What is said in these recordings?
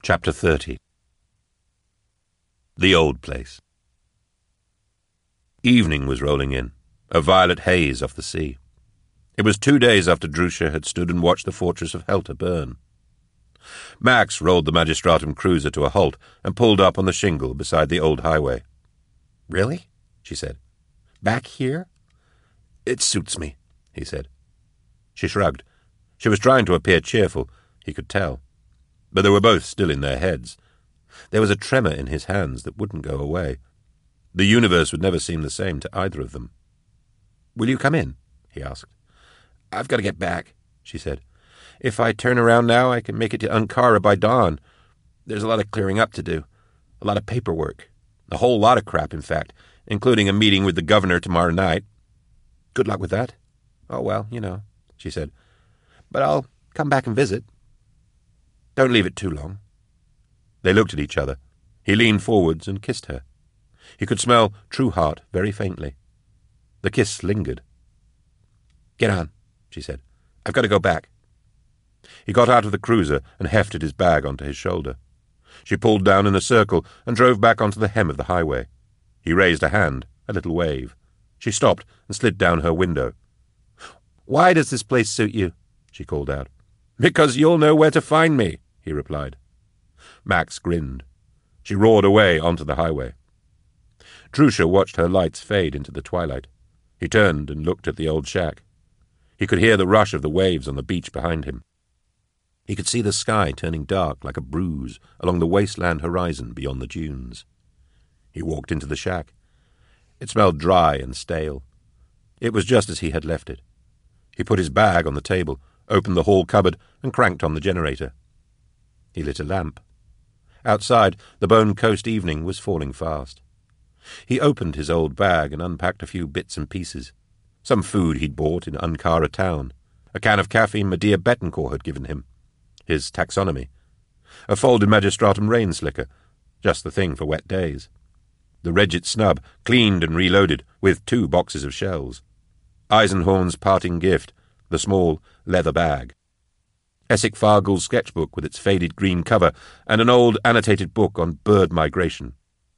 Chapter 30. The Old Place. Evening was rolling in, a violet haze off the sea. It was 2 days after Drusha had stood and watched the fortress of Helter burn. Max rolled the Magistratum cruiser to a halt and pulled up on the shingle beside the old highway. "Really?" she said. "Back here?" "It suits me," he said. She shrugged. She was trying to appear cheerful, he could tell. But they were both still in their heads. There was a tremor in his hands that wouldn't go away. The universe would never seem the same to either of them. "Will you come in?" he asked. "I've got to get back," she said. "If I turn around now, I can make it to Ankara by dawn. There's a lot of clearing up to do, a lot of paperwork, a whole lot of crap, in fact, including a meeting with the governor tomorrow night." "Good luck with that." "Oh, well, she said. "But I'll come back and visit. Don't leave it too long." They looked at each other. He leaned forwards and kissed her. He could smell True Heart very faintly. The kiss lingered. "Get on," she said. "I've got to go back." He got out of the cruiser and hefted his bag onto his shoulder. She pulled down in a circle and drove back onto the hem of the highway. He raised a hand, a little wave. She stopped and slid down her window. "Why does this place suit you?" she called out. "Because you'll know where to find me," he replied. Max grinned. She roared away onto the highway. Drusha watched her lights fade into the twilight. He turned and looked at the old shack. He could hear the rush of the waves on the beach behind him. He could see the sky turning dark like a bruise along the wasteland horizon beyond the dunes. He walked into the shack. It smelled dry and stale. It was just as he had left it. He put his bag on the table, opened the hall cupboard, and cranked on the generator. He lit a lamp. Outside, the Bone Coast evening was falling fast. He opened his old bag and unpacked a few bits and pieces. Some food he'd bought in Ankara town, a can of caffeine Medea Betancourt had given him, his taxonomy, a folded Magistratum rain slicker, just the thing for wet days, the Regit snub, cleaned and reloaded, with 2 boxes of shells, Eisenhorn's parting gift, the small leather bag, Essek Fargal's sketchbook with its faded green cover, and an old annotated book on bird migration.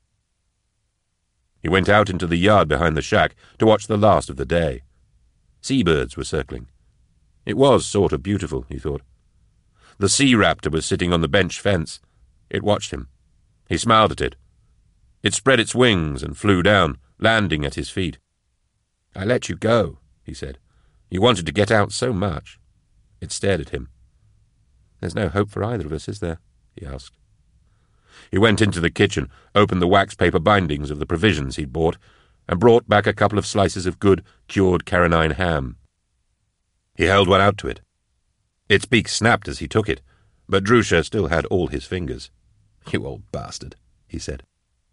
He went out into the yard behind the shack to watch the last of the day. Seabirds were circling. It was sort of beautiful, he thought. The sea raptor was sitting on the bench fence. It watched him. He smiled at it. It spread its wings and flew down, landing at his feet. "I let you go," he said. "You wanted to get out so much." It stared at him. "There's no hope for either of us, is there?" he asked. He went into the kitchen, opened the wax paper bindings of the provisions he'd bought, and brought back a couple of slices of good, cured Carinine ham. He held one out to it. Its beak snapped as he took it, but Drusha still had all his fingers. "You old bastard," he said.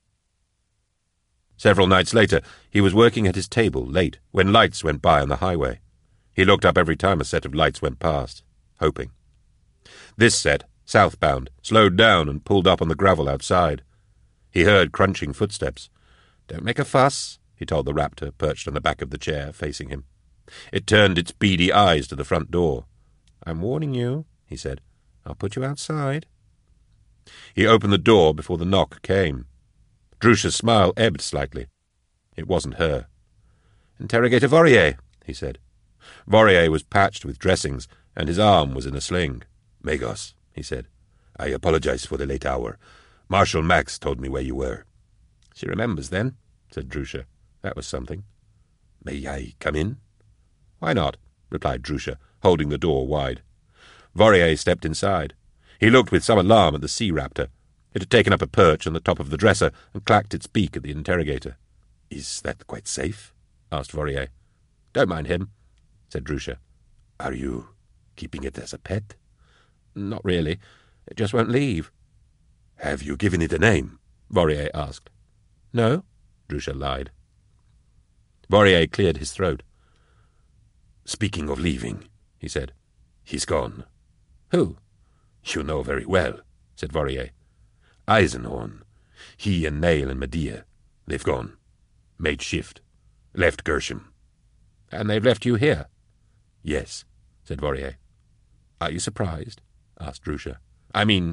Several nights later, he was working at his table late when lights went by on the highway. He looked up every time a set of lights went past, hoping. This set, southbound, slowed down and pulled up on the gravel outside. He heard crunching footsteps. "Don't make a fuss," he told the raptor perched on the back of the chair facing him. It turned its beady eyes to the front door. "I'm warning you," he said. "I'll put you outside." He opened the door before the knock came. Drusha's smile ebbed slightly. It wasn't her. "Interrogator Vorier," he said. Vorier was patched with dressings, and his arm was in a sling. "Magos," he said. "I apologize for the late hour. Marshal Max told me where you were." "She remembers, then," said Drusha. That was something. "May I come in?" "Why not?" replied Drusha, holding the door wide. Vorier stepped inside. He looked with some alarm at the sea raptor. It had taken up a perch on the top of the dresser and clacked its beak at the interrogator. "Is that quite safe?" asked Vorier. "Don't mind him," said Drusha. "Are you keeping it as a pet?" "Not really. It just won't leave." "Have you given it a name?" Vorier asked. "No," Drusha lied. Vorier cleared his throat. "Speaking of leaving," he said, "he's gone." "Who?" "You know very well," said Vorier. "Eisenhorn. He and Nail and Medea. They've gone. Made shift. Left Gershom." "And they've left you here?" "Yes," said Vorier. "Are you surprised?" asked Drusha. "I mean,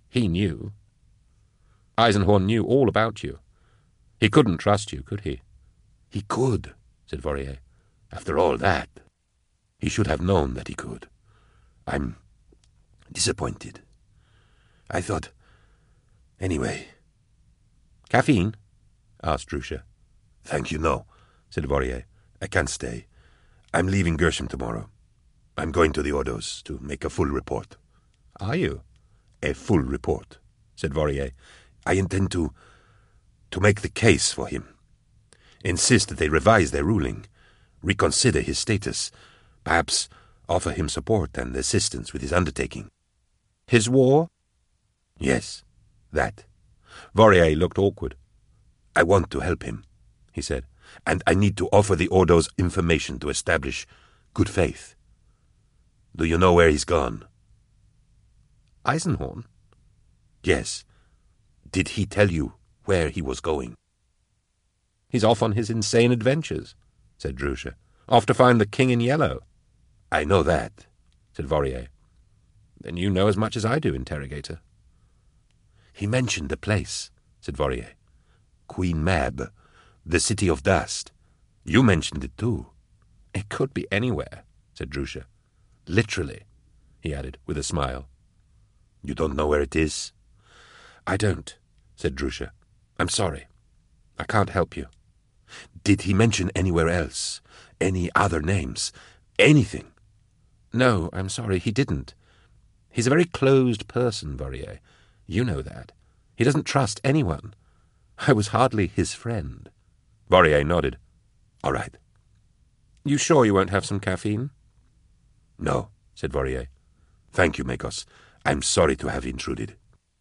He knew. Eisenhorn knew all about you. He couldn't trust you, could he? He could, said Vorier. After all that, he should have known that he could. I'm disappointed. I thought... Anyway... Caffeine? Asked Drusha. Thank you, no, said Vorier. I can't stay. I'm leaving Gershom tomorrow. I'm going to the Ordos to make a full report. Are you? A full report, said Vorier. I intend to make the case for him. Insist that they revise their ruling, reconsider his status, perhaps offer him support and assistance with his undertaking. His war? Yes, that. Vorier looked awkward. I want to help him, he said, and I need to offer the Ordos information to establish good faith. Do you know where he's gone? Eisenhorn? Yes. Did he tell you where he was going? He's off on his insane adventures, said Drusha. Off to find the King in Yellow. I know that, said Vorier. Then you know as much as I do, Interrogator. He mentioned the place, said Vorier. Queen Mab, the City of Dust. You mentioned it too. It could be anywhere, said Drusha. Literally, he added with a smile. You don't know where it is? I don't, said Drusha. I'm sorry. I can't help you. Did he mention anywhere else? Any other names? Anything? No, I'm sorry, he didn't. He's a very closed person, Vorier. You know that. He doesn't trust anyone. I was hardly his friend. Vorier nodded. All right. You sure you won't have some caffeine? No, said Vorier. Thank you, Makos. I'm sorry to have intruded.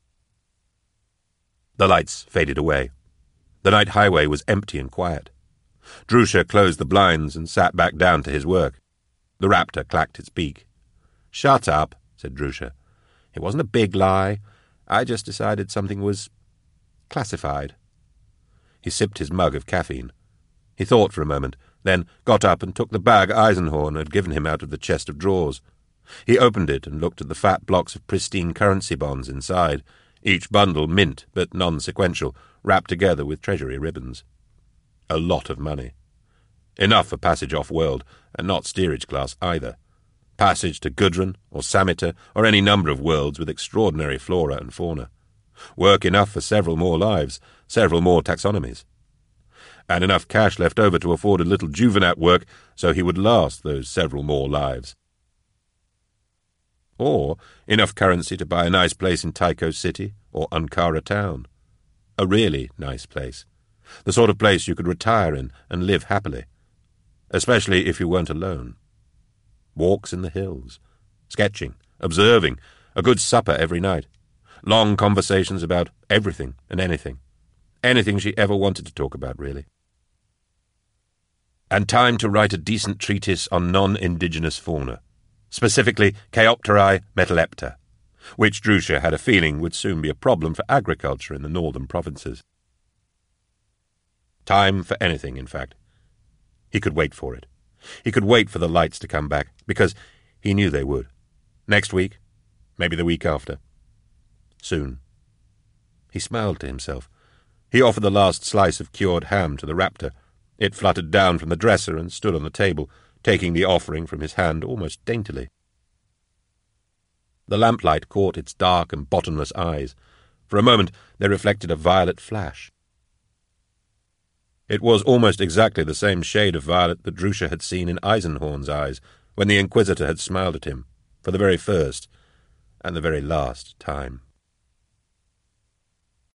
The lights faded away. The night highway was empty and quiet. Drusha closed the blinds and sat back down to his work. The raptor clacked its beak. Shut up, said Drusha. It wasn't a big lie. I just decided something was classified. He sipped his mug of caffeine. He thought for a moment, then got up and took the bag Eisenhorn had given him out of the chest of drawers. He opened it and looked at the fat blocks of pristine currency bonds inside, each bundle mint but non-sequential, wrapped together with treasury ribbons. A lot of money. Enough for passage off-world, and not steerage class either. Passage to Gudrun or Sameter or any number of worlds with extraordinary flora and fauna. Work enough for several more lives, several more taxonomies. And enough cash left over to afford a little Juvenat work so he would last those several more lives. Or enough currency to buy a nice place in Tycho City or Ankara town. A really nice place. The sort of place you could retire in and live happily. Especially if you weren't alone. Walks in the hills. Sketching. Observing. A good supper every night. Long conversations about everything and anything. Anything she ever wanted to talk about, really. And time to write a decent treatise on non-indigenous fauna. Specifically Chaeopteri metalepta, which Drusha had a feeling would soon be a problem for agriculture in the northern provinces. Time for anything, in fact. He could wait for it. He could wait for the lights to come back, because he knew they would. Next week, maybe the week after. Soon. He smiled to himself. He offered the last slice of cured ham to the raptor. It fluttered down from the dresser and stood on the table, taking the offering from his hand almost daintily. The lamplight caught its dark and bottomless eyes. For a moment they reflected a violet flash. It was almost exactly the same shade of violet that Drusha had seen in Eisenhorn's eyes when the Inquisitor had smiled at him, for the very first and the very last time.